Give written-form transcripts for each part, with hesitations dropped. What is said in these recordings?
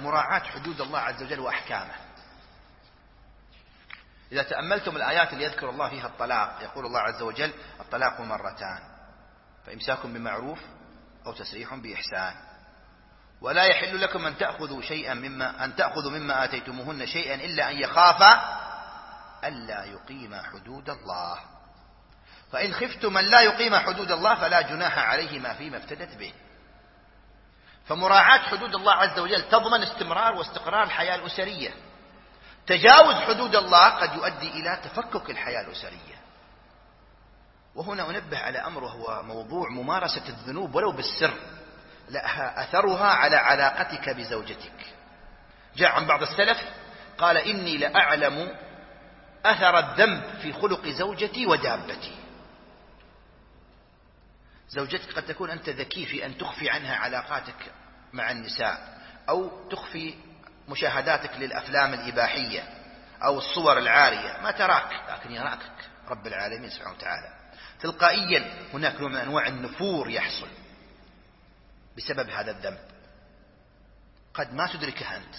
مراعاة حدود الله عز وجل وأحكامه. إذا تأملتم الآيات اللي يذكر الله فيها الطلاق، يقول الله عز وجل: الطلاق مرتان، فإمساك بمعروف أو تسريح بإحسان، ولا يحل لكم أن تأخذوا مما آتيتموهن شيئا إلا أن يخافا ألا يقيما حدود الله، فإن خفتم أن لا يقيما حدود الله فلا جناح عليهما فيما افتدت به. فمراعاة حدود الله عز وجل تضمن استمرار واستقرار الحياة الأسرية. تجاوز حدود الله قد يؤدي إلى تفكك الحياة الأسرية. وهنا أنبه على أمر وهو موضوع ممارسة الذنوب ولو بالسر، لها أثرها على علاقتك بزوجتك. جاء عن بعض السلف قال: إني لأعلم أثر الذنب في خلق زوجتي ودابتي. زوجتك قد تكون أنت ذكي في أن تخفي عنها علاقاتك مع النساء، أو تخفي مشاهداتك للأفلام الإباحية أو الصور العارية، ما تراك، لكن يراك رب العالمين سبحانه وتعالى. تلقائيا هناك نوع من أنواع النفور يحصل بسبب هذا الذنب قد ما تدركه أنت.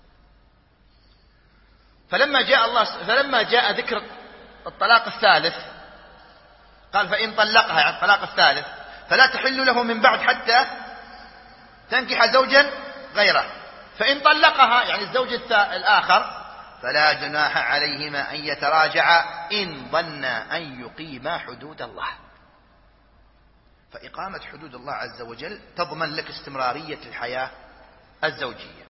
فلما جاء ذكر الطلاق الثالث قال: فإن طلقها، يعني الطلاق الثالث، فلا تحل له من بعد حتى تنكح زوجا غيره. فإن طلقها، يعني الزوج الآخر، فلا جناح عليهما أن يتراجعا إن ظنا أن يقيما حدود الله. فإقامة حدود الله عز وجل تضمن لك استمرارية الحياة الزوجية.